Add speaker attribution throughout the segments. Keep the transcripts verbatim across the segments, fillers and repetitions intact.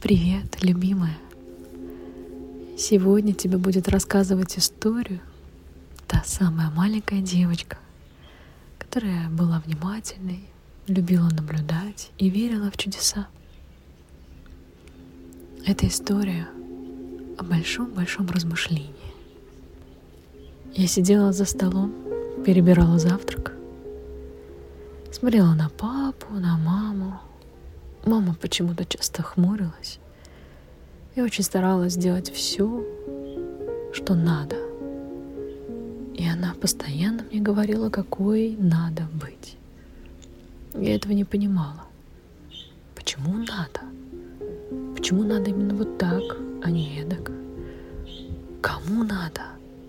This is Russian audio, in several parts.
Speaker 1: Привет, любимая! Сегодня тебе будет рассказывать историю та самая маленькая девочка, которая была внимательной, любила наблюдать и верила в чудеса. Это история о большом-большом размышлении. Я сидела за столом, перебирала завтрак, смотрела на папу, на маму. Мама почему-то часто хмурилась и очень старалась сделать все, что надо. И она постоянно мне говорила, какой надо быть. Я этого не понимала. Почему надо? Почему надо именно вот так, а не эдак? Кому надо?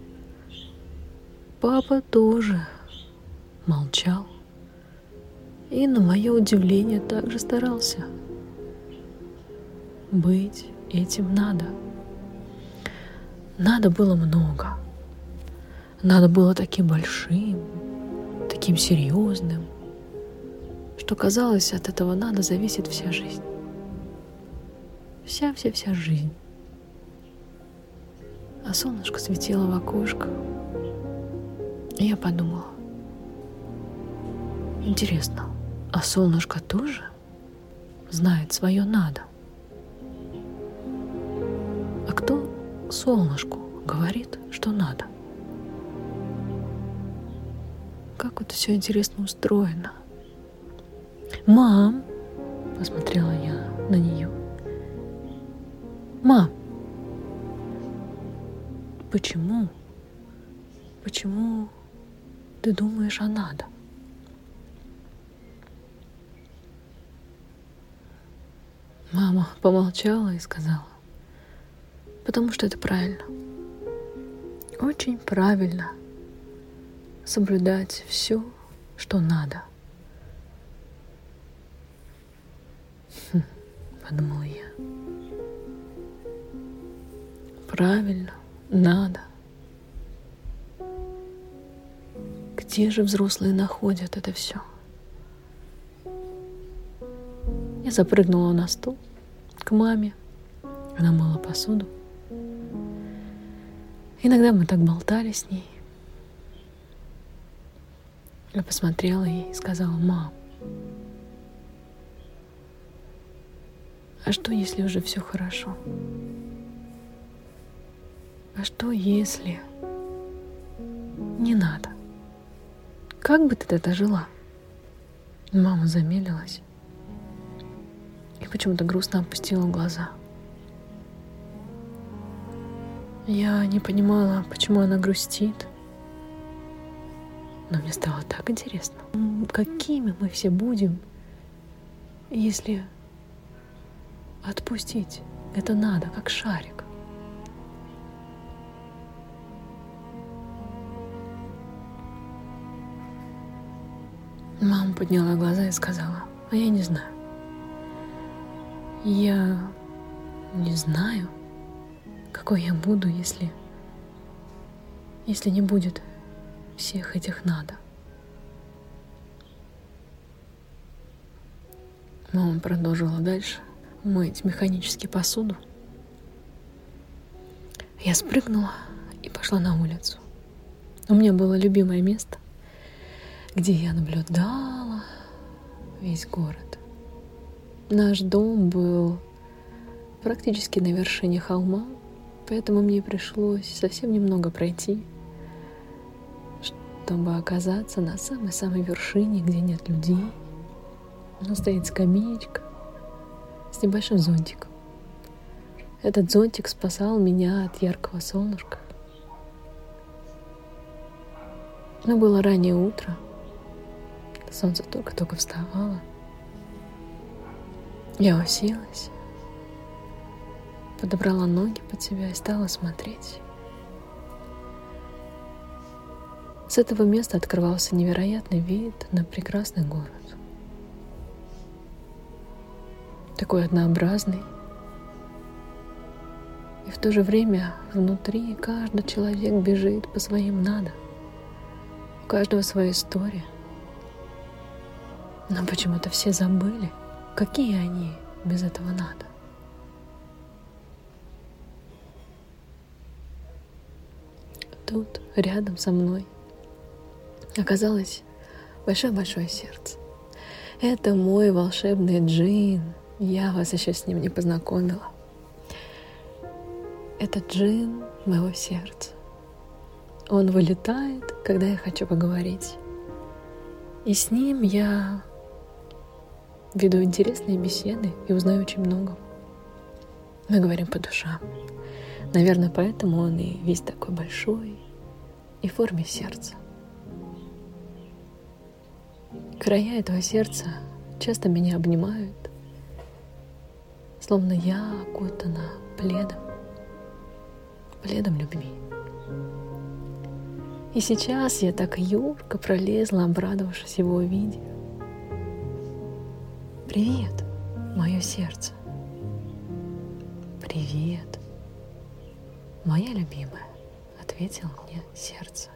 Speaker 1: Папа тоже молчал. И, на мое удивление, также старался. Быть этим надо. Надо было много. Надо было таким большим, таким серьезным, что казалось, от этого надо зависит вся жизнь. Вся-вся-вся жизнь. А солнышко светило в окошко. И я подумала, интересно, а солнышко тоже знает свое надо? А кто солнышку говорит, что надо? Как это все интересно устроено. Мам, посмотрела я на нее. Мам, почему? Почему ты думаешь о надо? Мама помолчала и сказала, потому что это правильно. Очень правильно соблюдать все, что надо. Хм, подумала я. Правильно, надо. Где же взрослые находят это все? Я запрыгнула на стул к маме. Она мыла посуду. Иногда мы так болтали с ней. Я посмотрела ей и сказала: мам, а что, если уже все хорошо? А что, если не надо? Как бы ты тогда жила? Мама замедлилась и почему-то грустно опустила глаза. Я не понимала, почему она грустит, но мне стало так интересно. Какими мы все будем, если отпустить это надо, как шарик? Мама подняла глаза и сказала: а я не знаю. Я не знаю, какой я буду, если, если не будет всех этих надо. Мама продолжила дальше мыть механически посуду. Я спрыгнула и пошла на улицу. У меня было любимое место, где я наблюдала весь город. Наш дом был практически на вершине холма, поэтому мне пришлось совсем немного пройти, чтобы оказаться на самой-самой вершине, где нет людей. Но стоит скамеечка с небольшим зонтиком. Этот зонтик спасал меня от яркого солнышка. Но было раннее утро, солнце только-только вставало. Я уселась, подобрала ноги под себя и стала смотреть. С этого места открывался невероятный вид на прекрасный город. Такой однообразный. И в то же время внутри каждый человек бежит по своим надо. У каждого своя история. Но почему-то все забыли, какие они без этого надо. тут, рядом со мной, оказалось большое-большое сердце. Это мой волшебный джин. Я вас еще с ним не познакомила. Это джин моего сердца. Он вылетает, когда я хочу поговорить. И с ним я веду интересные беседы и узнаю очень много. Мы говорим по душам. Наверное, поэтому он и весь такой большой, и в форме сердца. Края этого сердца часто меня обнимают, словно я окутана пледом, пледом любви. И сейчас я так юрко пролезла, обрадовавшись его увидев. «Привет, мое сердце! Привет, моя любимая!» — ответило мне сердце.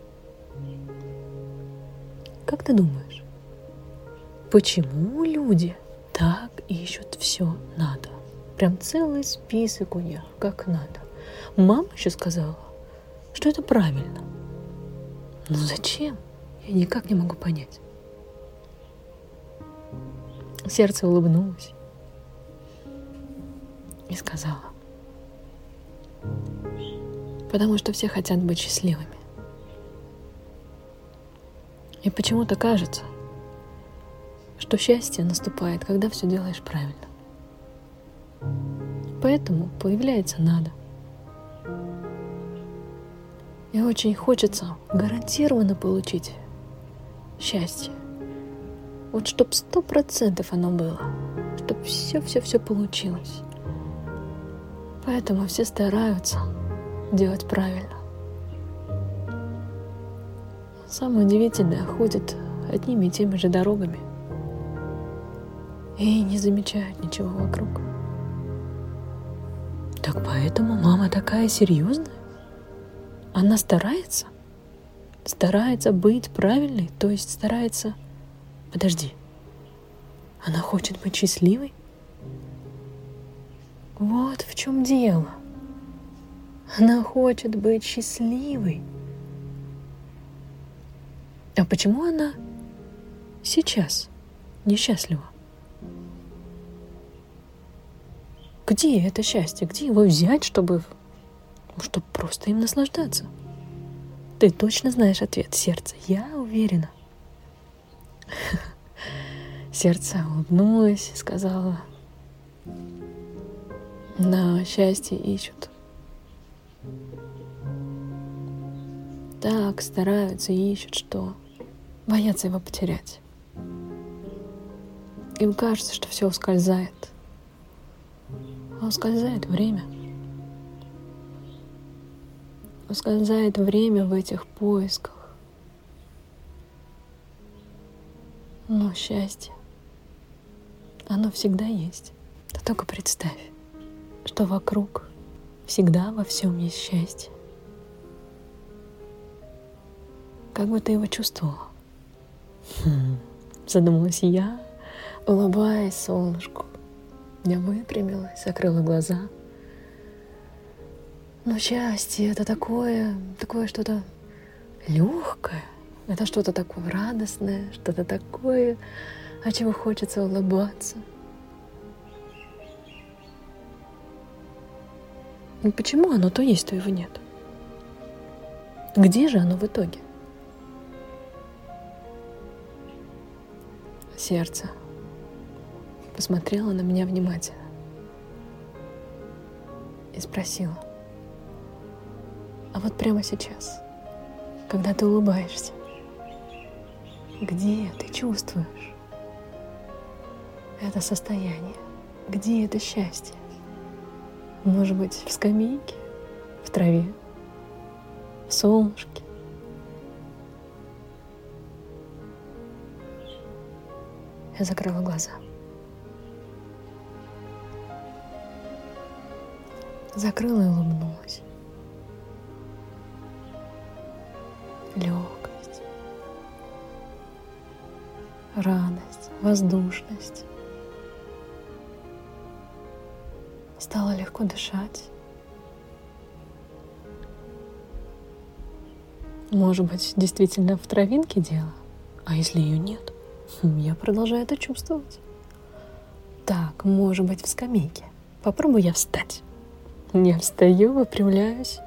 Speaker 1: Как ты думаешь, почему люди так ищут все надо? Прям целый список у них, как надо. Мама еще сказала, что это правильно. Но зачем? Я никак не могу понять. Сердце улыбнулось и сказала: потому что все хотят быть счастливыми. И почему-то кажется, что счастье наступает, когда все делаешь правильно. Поэтому появляется надо. И очень хочется гарантированно получить счастье. Вот чтоб сто процентов оно было, чтоб все-все-все получилось. Поэтому все стараются делать правильно. Самое удивительное, ходят одними и теми же дорогами и не замечают ничего вокруг. Так поэтому мама такая серьезная? Она старается? Старается быть правильной, то есть старается... Подожди, она хочет быть счастливой? Вот в чем дело. Она хочет быть счастливой. А почему она сейчас несчастлива? Где это счастье? Где его взять, чтобы, чтобы просто им наслаждаться? Ты точно знаешь ответ, сердце. Я уверена. Сердце улыбнулось и сказала: да, счастье ищут. Так стараются и ищут, что боятся его потерять. Им кажется, что все ускользает. А ускользает время. Ускользает время в этих поисках. Но счастье, оно всегда есть. Ты только представь, что вокруг всегда во всем есть счастье. Как бы ты его чувствовала? Хм, задумалась я, улыбаясь солнышку. Я выпрямилась, закрыла глаза. Но счастье — это такое, такое что-то легкое. Это что-то такое радостное, что-то такое, от чего хочется улыбаться. И почему оно то есть, то его нет? Где же оно в итоге? Сердце посмотрело на меня внимательно и спросила: а вот прямо сейчас, когда ты улыбаешься, где ты чувствуешь это состояние? Где это счастье? Может быть, в скамейке, в траве, в солнышке? Я закрыла глаза. Закрыла и улыбнулась. Легкость, радость, воздушность. Стало легко дышать. Может быть, действительно в травинке дело? А если ее нет? Я продолжаю это чувствовать. Так, может быть, в скамейке. Попробую я встать. Я встаю, выпрямляюсь.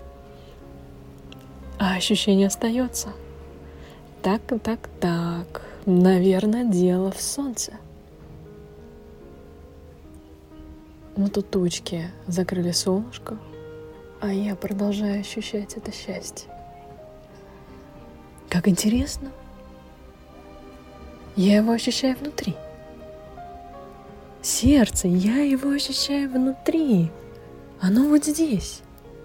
Speaker 1: А ощущение остается. Так, так, так. Наверное, дело в солнце. Но тут тучки закрыли солнышко, а я продолжаю ощущать это счастье. Как интересно. Я его ощущаю внутри. Сердце, я его ощущаю внутри. Оно вот здесь.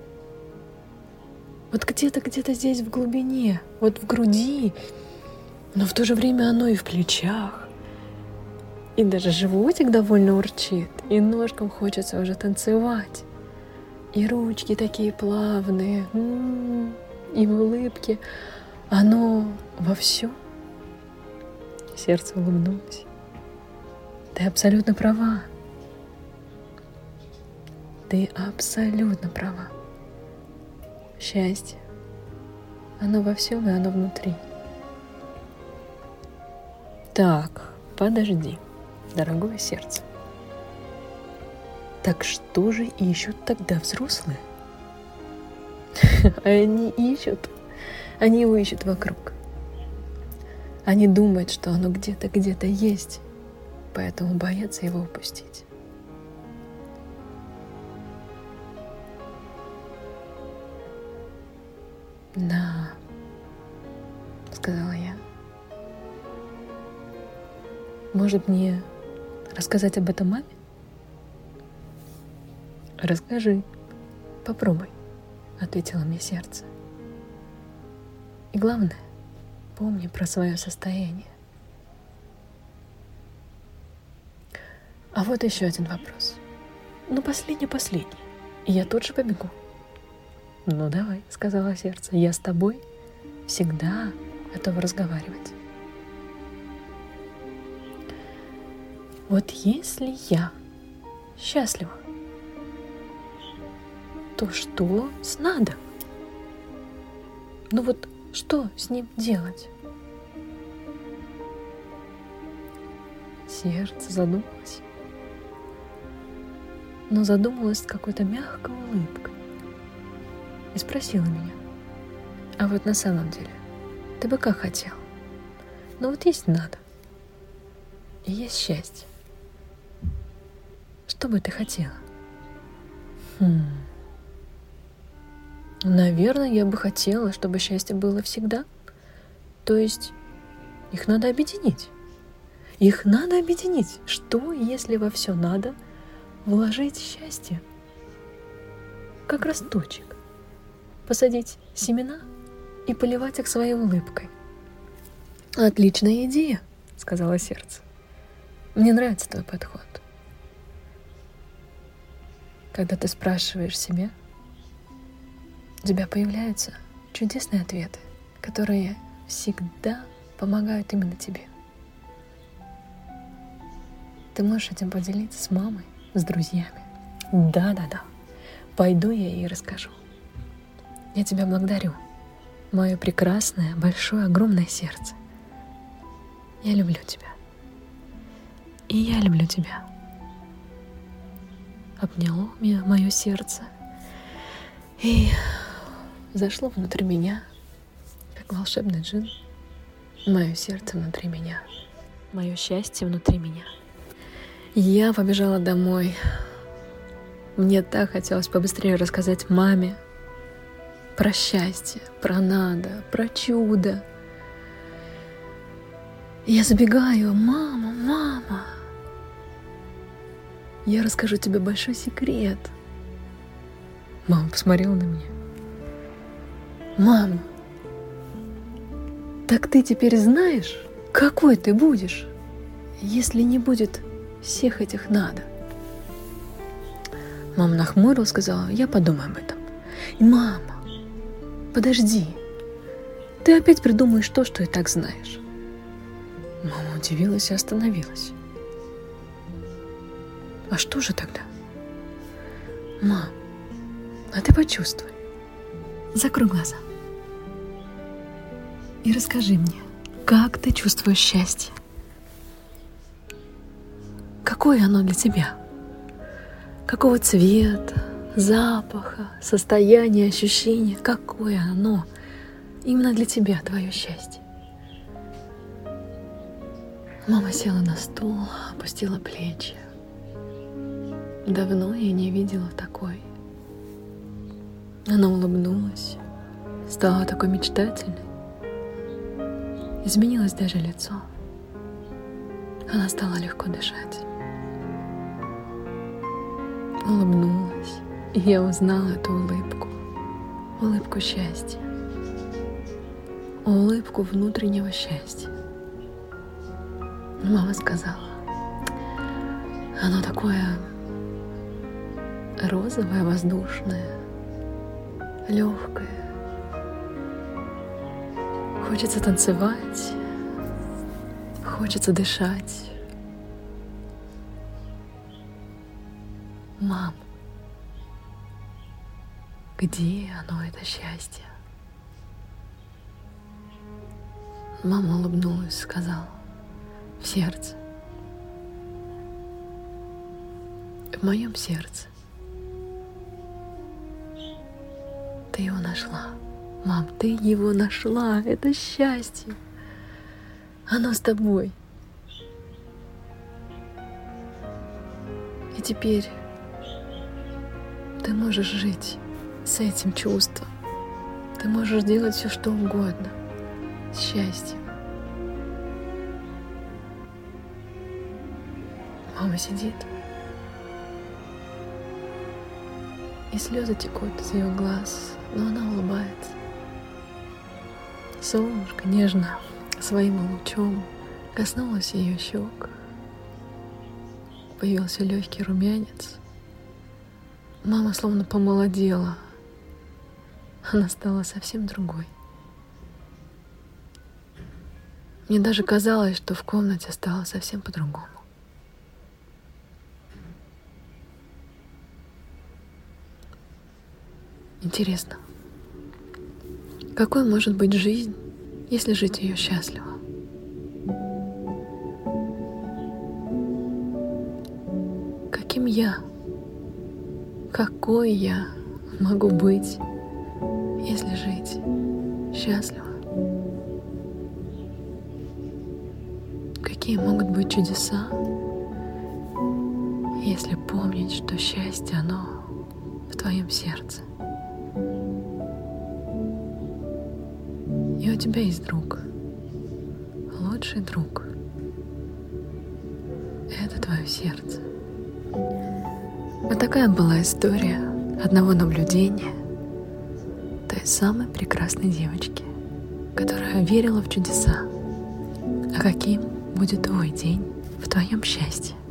Speaker 1: Вот где-то, где-то здесь в глубине, вот в груди. Но в то же время оно и в плечах. И даже животик довольно урчит. И ножкам хочется уже танцевать. И ручки такие плавные. М-м-м, и в улыбке. Оно вовсю. Сердце улыбнулось. Ты абсолютно права. Ты абсолютно права. Счастье. Оно во всем, и оно внутри. Так, подожди, дорогое сердце. Так что же ищут тогда взрослые? Они ищут. Они его ищут вокруг. Они думают, что оно где-то, где-то есть, поэтому боятся его упустить. Да, сказала я. Может, мне рассказать об этом маме? Расскажи, попробуй, ответило мне сердце. И главное, помни про свое состояние. А вот еще один вопрос. Ну, последний-последний. И я тут же побегу. Ну, давай, сказала сердце. Я с тобой всегда готова разговаривать. Вот если я счастлива, то что с надо? Ну вот что с ним делать? Сердце задумалось, но задумалось с какой-то мягкой улыбкой и спросила меня: а вот на самом деле ты бы как хотел? Ну вот есть надо и есть счастье. Что бы ты хотела? Хм. Наверное, я бы хотела, чтобы счастье было всегда. То есть их надо объединить. Их надо объединить. Что, если во все надо вложить счастье? Как росточек. Посадить семена и поливать их своей улыбкой. Отличная идея, сказала сердце. Мне нравится твой подход. Когда ты спрашиваешь себя, у тебя появляются чудесные ответы, которые всегда помогают именно тебе. Ты можешь этим поделиться с мамой, с друзьями. Да-да-да, пойду я ей расскажу. Я тебя благодарю, мое прекрасное, большое, огромное сердце. Я люблю тебя. И я люблю тебя. Обняло меня мое сердце и зашло внутрь меня, как волшебный джин. Мое сердце внутри меня, мое счастье внутри меня. Я побежала домой. Мне так хотелось побыстрее рассказать маме про счастье, про надо, про чудо. Я забегаю: мама, мама, я расскажу тебе большой секрет. Мама посмотрела на меня. Мама, так ты теперь знаешь, какой ты будешь, если не будет всех этих надо? Мама нахмурилась, сказала: я подумаю об этом. И мама, подожди, ты опять придумаешь то, что и так знаешь. Мама удивилась и остановилась. А что же тогда? Мам, а ты почувствуй. Закрой глаза. И расскажи мне, как ты чувствуешь счастье? Какое оно для тебя? Какого цвета, запаха, состояния, ощущения? Какое оно именно для тебя, твое счастье? Мама села на стул, опустила плечи. Давно я не видела такой. Она улыбнулась, стала такой мечтательной. Изменилось даже лицо. Она стала легко дышать. Улыбнулась, и я узнала эту улыбку. Улыбку счастья. Улыбку внутреннего счастья. Мама сказала, оно такое розовое, воздушное, легкое. Хочется танцевать, хочется дышать. Мам, где оно, это счастье? Мама улыбнулась и сказала, в сердце. В моем сердце. Ты его нашла. Мам, ты его нашла. Это счастье. Оно с тобой. И теперь ты можешь жить с этим чувством. Ты можешь делать все, что угодно. С счастьем. Мама сидит, и слезы текут из ее глаз, но она улыбается. Солнышко нежно своим лучом коснулось ее щек. Появился легкий румянец. Мама словно помолодела. Она стала совсем другой. Мне даже казалось, что в комнате стало совсем по-другому. Интересно, какой может быть жизнь, если жить ее счастливо? Каким я, какой я могу быть, если жить счастливо? Какие могут быть чудеса, если помнить, что счастье, оно в твоем сердце? И у тебя есть друг, лучший друг. Это твое сердце. Вот такая была история одного наблюдения той самой прекрасной девочки, которая верила в чудеса. А каким будет твой день в твоем счастье?